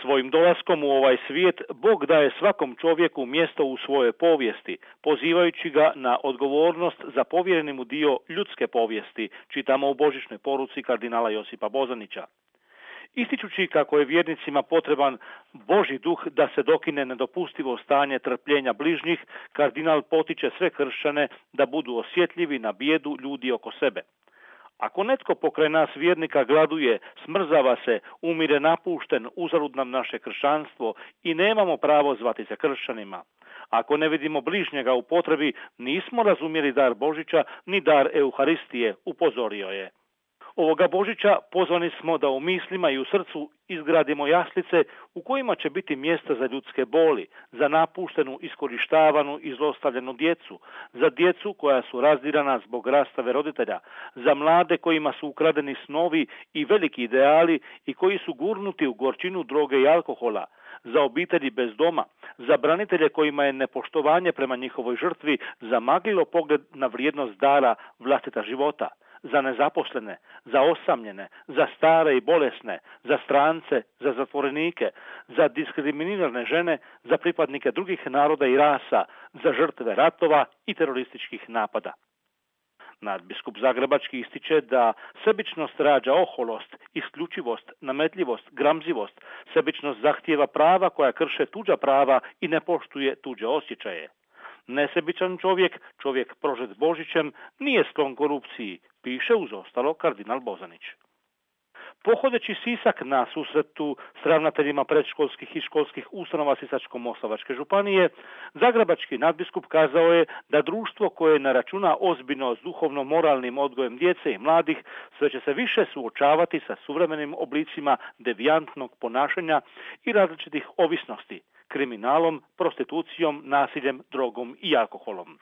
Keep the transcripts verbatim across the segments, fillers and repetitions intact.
Svojim dolaskom u ovaj svijet Bog daje svakom čovjeku mjesto u svojoj povijesti, pozivajući ga na odgovornost za povjereni mu dio ljudske povijesti, čitamo u božićnoj poruci kardinala Josipa Bozanića. Ističući kako je vjernicima potreban Božji duh da se dokine nedopustivo stanje trpljenja bližnjih, kardinal potiče sve kršćane da budu osjetljivi na bijedu ljudi oko sebe. Ako netko pokraj nas vjernika gladuje, smrzava se, umire napušten, uzalud nam naše kršćanstvo i nemamo pravo zvati se kršćanima. Ako ne vidimo bližnjega u potrebi, nismo razumjeli dar Božića ni dar Euharistije, upozorio je. Ovoga Božića pozvani smo da u mislima i u srcu izgradimo jaslice u kojima će biti mjesta za ljudske boli, za napuštenu, iskorištavanu i zlostavljenu djecu, za djecu koja su razdirana zbog rastave roditelja, za mlade kojima su ukradeni snovi i veliki ideali i koji su gurnuti u gorčinu droge i alkohola, za obitelji bez doma, za branitelje kojima je nepoštovanje prema njihovoj žrtvi zamaglilo pogled na vrijednost dara vlastita života, za nezaposlene, za osamljene, za stare i bolesne, za strance, za zatvorenike, za diskriminirane žene, za pripadnike drugih naroda i rasa, za žrtve ratova i terorističkih napada. Nadbiskup Zagrebački ističe da sebičnost rađa oholost, isključivost, nametljivost, gramzivost. Sebičnost zahtijeva prava koja krše tuđa prava i ne poštuje tuđe osjećaje. Nesebičan čovjek, čovjek prožet Božićem, nije sklon korupciji, piše uz ostalo kardinal Bozanić. Pohodeći Sisak na susretu s ravnateljima predškolskih i školskih ustanova Sisačko-moslavačke županije, zagrebački nadbiskup kazao je da društvo koje ne računa ozbiljno s duhovno-moralnim odgojem djece i mladih sve će se više suočavati sa suvremenim oblicima devijantnog ponašanja i različitih ovisnosti, kriminalom, prostitucijom, nasiljem, drogom i alkoholom.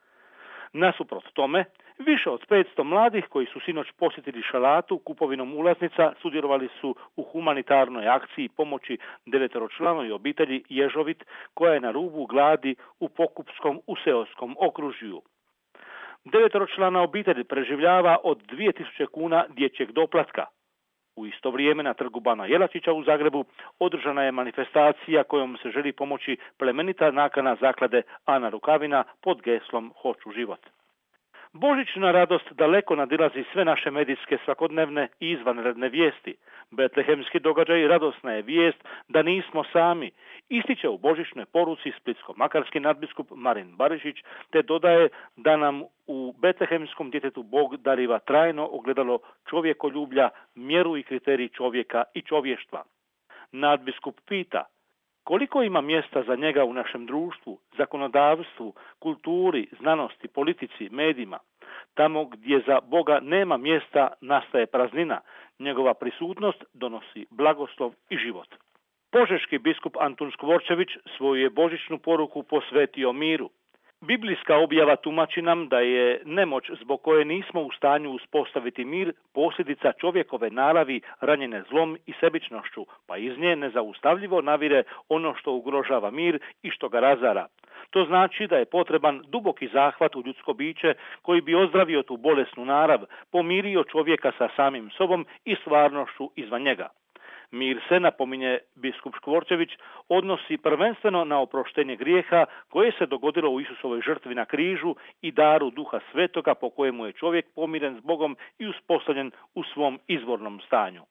Nasuprot tome, više od petsto mladih koji su sinoć posjetili Šalatu kupovinom ulaznica sudjelovali su u humanitarnoj akciji pomoći devetoročlanoj obitelji Ježovit koja je na rubu gladi u Pokupskom u seoskom okružju. Devetoročlana obitelj preživljava od dvije tisuće kuna dječjeg doplatka. U isto vrijeme na trgu Bana Jelačića u Zagrebu održana je manifestacija kojom se želi pomoći plemenita nakana zaklade Ana Rukavina pod geslom Hoću život. Božićna radost daleko nadilazi sve naše medijske svakodnevne i izvanredne vijesti. Betlehemski događaj radosna je vijest da nismo sami, ističe u božićnoj poruci splitsko-makarski nadbiskup Marin Barišić, te dodaje da nam u betlehemskom djetetu Bog dariva trajno ogledalo čovjekoljublja, mjeru i kriterij čovjeka i čovještva. Nadbiskup pita: koliko ima mjesta za njega u našem društvu, zakonodavstvu, kulturi, znanosti, politici, medijima? Tamo gdje za Boga nema mjesta nastaje praznina, njegova prisutnost donosi blagoslov i život. Požeški biskup Antun Škvorčević svoju je božićnu poruku posvetio miru. Biblijska objava tumači nam da je nemoć zbog koje nismo u stanju uspostaviti mir posljedica čovjekove naravi ranjene zlom i sebičnošću, pa iz nje nezaustavljivo navire ono što ugrožava mir i što ga razara. To znači da je potreban duboki zahvat u ljudsko biće koji bi ozdravio tu bolesnu narav, pomirio čovjeka sa samim sobom i stvarnošću izvan njega. Mir se, napominje biskup Škvorčević, odnosi prvenstveno na oproštenje grijeha koje se dogodilo u Isusovoj žrtvi na križu i daru Duha Svetoga po kojemu je čovjek pomiren s Bogom i uspostavljen u svom izvornom stanju.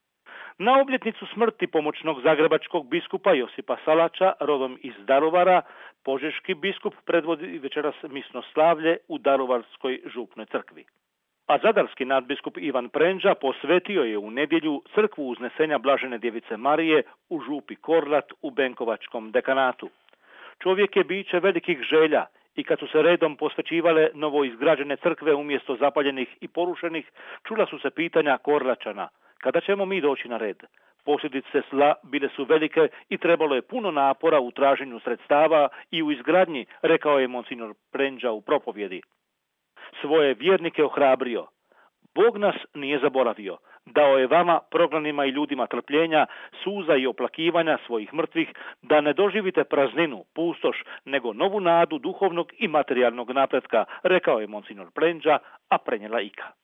Na obljetnicu smrti pomoćnog zagrebačkog biskupa Josipa Salača, rodom iz Daruvara, požeški biskup predvodi večeras misno slavlje u Daruvarskoj župnoj crkvi. A zadarski nadbiskup Ivan Prendža posvetio je u nedjelju crkvu Uznesenja Blažene Djevice Marije u župi Korlat u Benkovačkom dekanatu. Čovjek je biće velikih želja i kad su se redom posvećivale novoizgrađene crkve umjesto zapaljenih i porušenih, čula su se pitanja Korlačana: kada ćemo mi doći na red? Posljedice zla bile su velike i trebalo je puno napora u traženju sredstava i u izgradnji, rekao je monsignor Prendža u propovjedi. Svoje vjernike ohrabrio: Bog nas nije zaboravio, dao je vama, prognanima i ljudima, trpljenja, suza i oplakivanja svojih mrtvih, da ne doživite prazninu, pustoš, nego novu nadu duhovnog i materijalnog napretka, rekao je monsignor Prendža, a prenijela Ika.